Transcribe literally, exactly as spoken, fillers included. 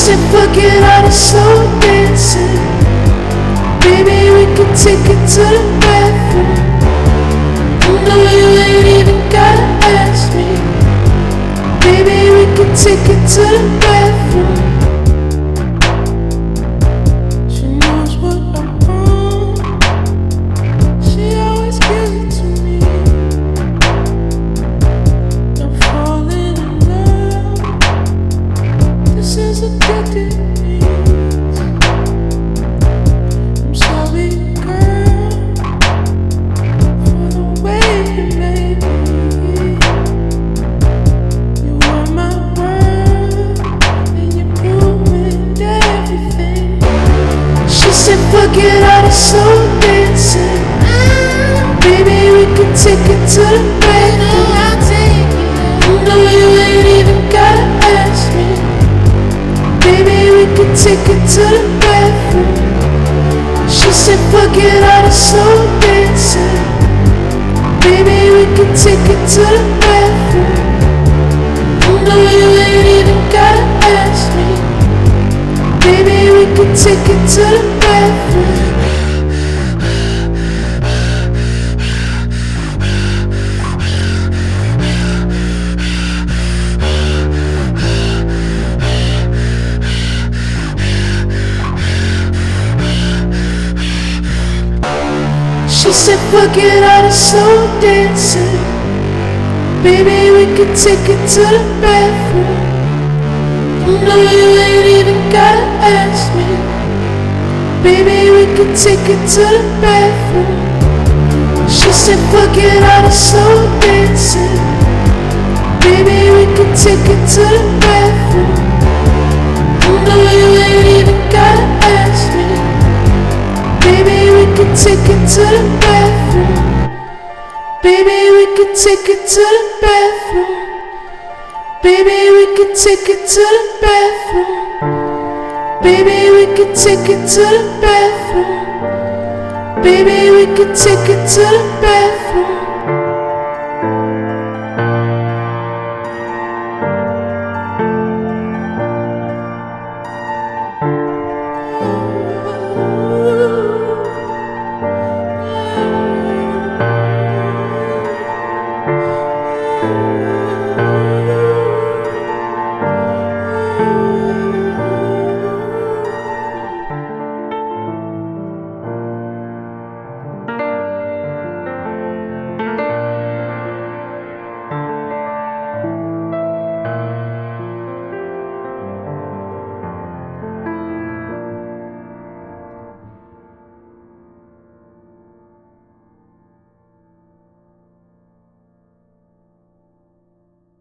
said forget all the slow dancing. Baby, we could take it to the bathroom. No, you ain't even gotta ask me. Baby, we could take it to the bathroom. She knows what I want. She always gives it to me. I'm falling in love. This is addicted. I'm sorry, girl, for the way you made me. You were my world, and you ruined everything. She said forget all the slow dancing. Baby, we could take it to the bathroom. No, you ain't even gotta ask me. Baby, we could take it to the bathroom. She said forget all the slow dancing. Baby, we could take it to the bathroom. No, you ain't even gotta ask me. Baby, we could take it to the bathroom. She said forget all the slow dancing. Baby, we could take it to the bathroom. No, you ain't even gotta ask me. Baby, we could take it to the bathroom. She said forget all the slow dancing. Baby, we could take it to the bathroom. No, you ain't even gotta ask me. Baby, we could take it to the bathroom. Baby, we could take it to the bathroom. Baby, we could take it to the bathroom. Baby, we could take it to the bathroom. Baby, we could take it to the bathroom.